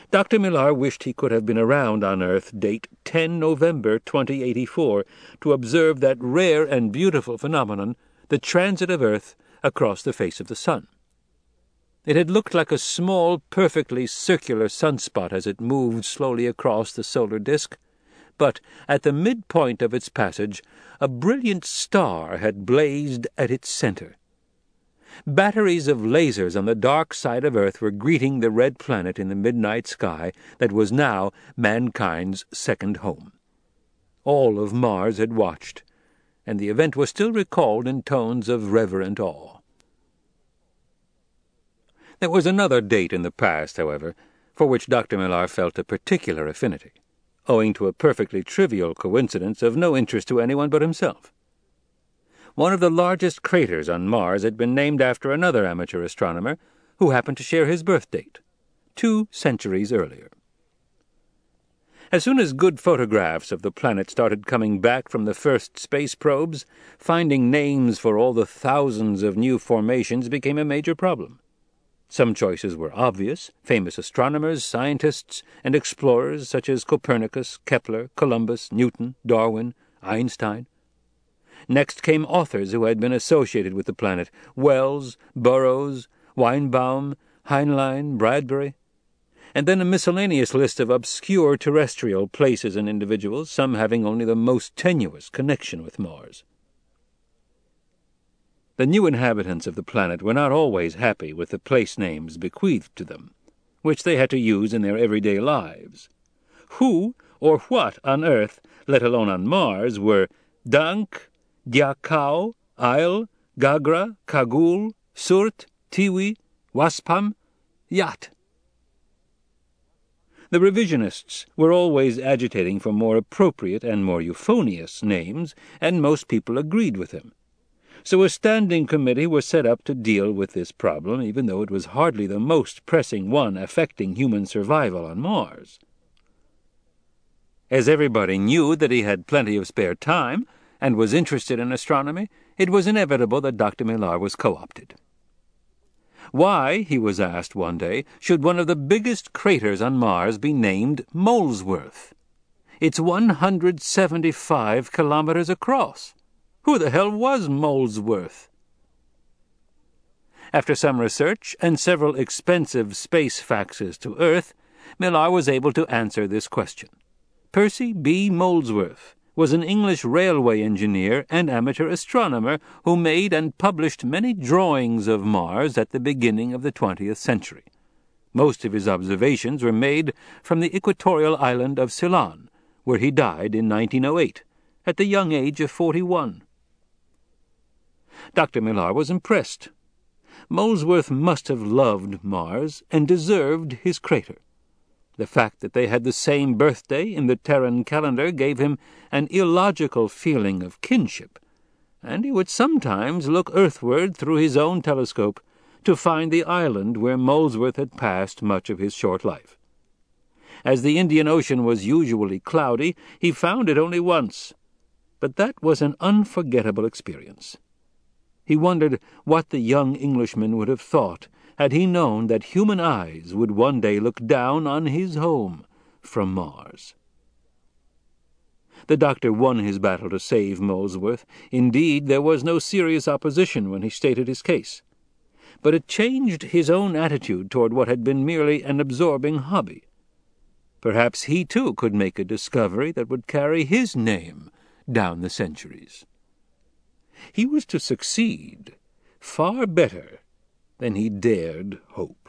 Dr. Millar wished he could have been around on Earth, date 10 November 2084, to observe that rare and beautiful phenomenon, the transit of Earth across the face of the Sun. It had looked like a small, perfectly circular sunspot as it moved slowly across the solar disk, but at the midpoint of its passage a brilliant star had blazed at its center. Batteries of lasers on the dark side of Earth were greeting the red planet in the midnight sky that was now mankind's second home. All of Mars had watched, and the event was still recalled in tones of reverent awe. There was another date in the past, however, for which Dr. Millar felt a particular affinity, owing to a perfectly trivial coincidence of no interest to anyone but himself. One of the largest craters on Mars had been named after another amateur astronomer who happened to share his birth date, 2 centuries earlier. As soon as good photographs of the planet started coming back from the first space probes, finding names for all the thousands of new formations became a major problem. Some choices were obvious: famous astronomers, scientists, and explorers such as Copernicus, Kepler, Columbus, Newton, Darwin, Einstein. Next came authors who had been associated with the planet: Wells, Burroughs, Weinbaum, Heinlein, Bradbury. And then a miscellaneous list of obscure terrestrial places and individuals, some having only the most tenuous connection with Mars. The new inhabitants of the planet were not always happy with the place names bequeathed to them, which they had to use in their everyday lives. Who or what on Earth, let alone on Mars, were Dank, Diakau, Isle, Gagra, Kagul, Surt, Tiwi, Waspam, Yat. The revisionists were always agitating for more appropriate and more euphonious names, and most people agreed with him. So a standing committee was set up to deal with this problem, even though it was hardly the most pressing one affecting human survival on Mars. As everybody knew that he had plenty of spare time and was interested in astronomy, it was inevitable that Dr. Millar was co-opted. Why, he was asked one day, should one of the biggest craters on Mars be named Molesworth? It's 175 kilometers across. Who the hell was Molesworth? After some research and several expensive space faxes to Earth, Millar was able to answer this question. Percy B. Molesworth was an English railway engineer and amateur astronomer who made and published many drawings of Mars at the beginning of the 20th century. Most of his observations were made from the equatorial island of Ceylon, where he died in 1908, at the young age of 41. Dr. Millar was impressed. Molesworth must have loved Mars and deserved his crater. The fact that they had the same birthday in the Terran calendar gave him an illogical feeling of kinship, and he would sometimes look earthward through his own telescope to find the island where Molesworth had passed much of his short life. As the Indian Ocean was usually cloudy, he found it only once, but that was an unforgettable experience. He wondered what the young Englishman would have thought had he known that human eyes would one day look down on his home from Mars. The doctor won his battle to save Molesworth. Indeed, there was no serious opposition when he stated his case. But it changed his own attitude toward what had been merely an absorbing hobby. Perhaps he too could make a discovery that would carry his name down the centuries. He was to succeed far better than he dared hope.